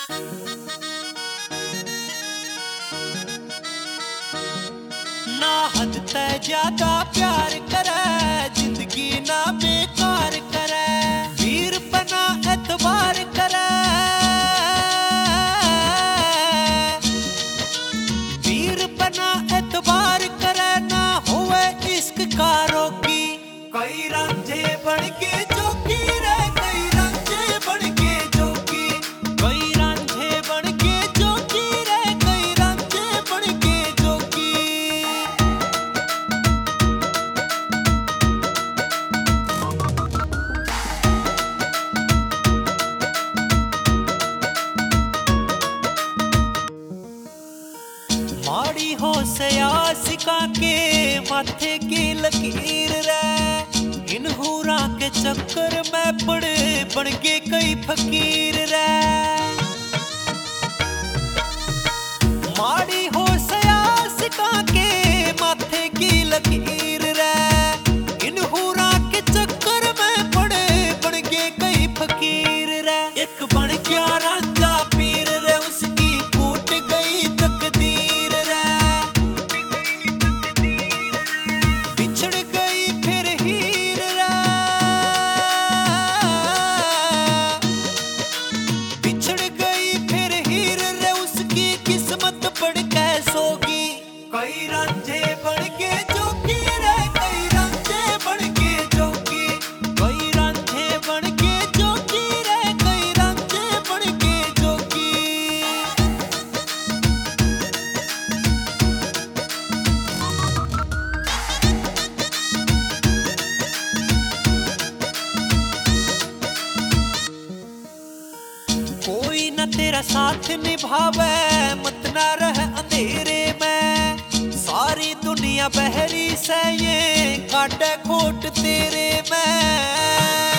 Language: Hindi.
ना हद ते ज्यादा प्यार करे, जिंदगी ना बेकार करे, वीर बना एतबार करे, वीर बना एतबार करे, ना होवे इश्क का रोकी। कई रांझे बन के जोगी रे, कई रांझे बन के जोगी, कई रांझे बन के जोगी रे, कई रांझे बन के जोगी। माड़ी हो सिका के माथे की लकीर रे, इन हूरा के चक्कर में पड़े बन के कई फकीर रे। माड़ी हो सिका के माथे की लकीर रे, इन हूरा के चक्कर में पड़े बन के कई फकीर रे। एक बन गया रांझा पीर रे, उसकी टूट गई तकदीर रे, बिछड़ गई फिर हीर रे, बिछड़ गई फिर हीर रे, उसकी किस्मत पड़ कैसोगी। कई रांझे बन के जोगी रे, कई रांझे बन के जोगी, कई रांझे बन के जोगी रे, कई रांझे बन के जोगी। कोई न तेरा साथ निभावे, मत ना रह अंधेरे में, सारी दुनिया बहरी से ये काटे खोट तेरे में।